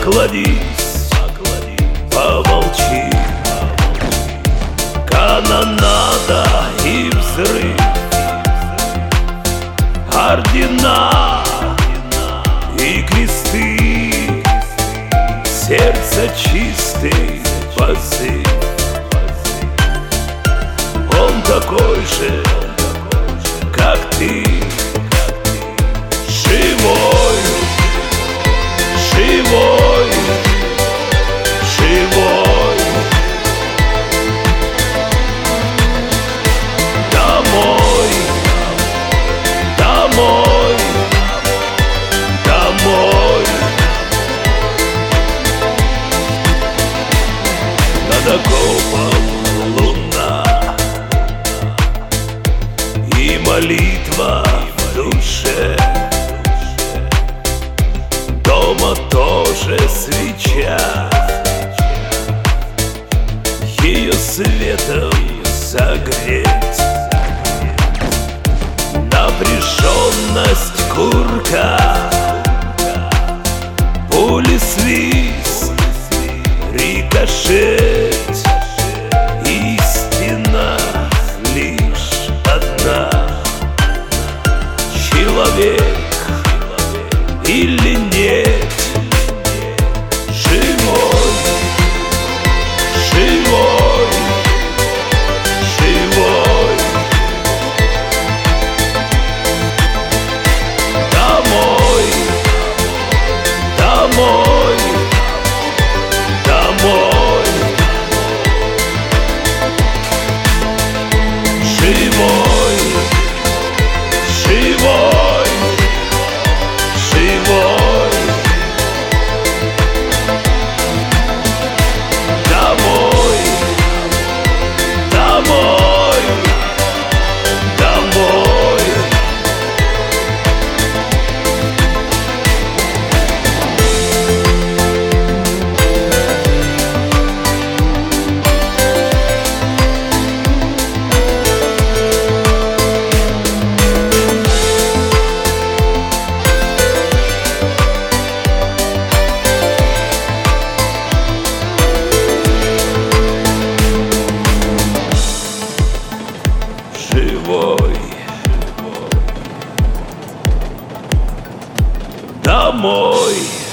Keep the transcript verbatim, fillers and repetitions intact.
покладись, помолчи. Канонада и взрыв, ордена и кресты, сердце чистый позыв. Он такой же, как ты, живой, живой, живой. Домой, домой, домой. Над окопом луна и молитва в душе. Дома тоже свеча, ее светом согреть. Напряженность курка, пули свист, рикошет. Истина лишь одна: человек или нет. Живой, живой, живой. Домой, домой, домой. Живой, живой, живой. Домой, домой, домой. Живой, домой.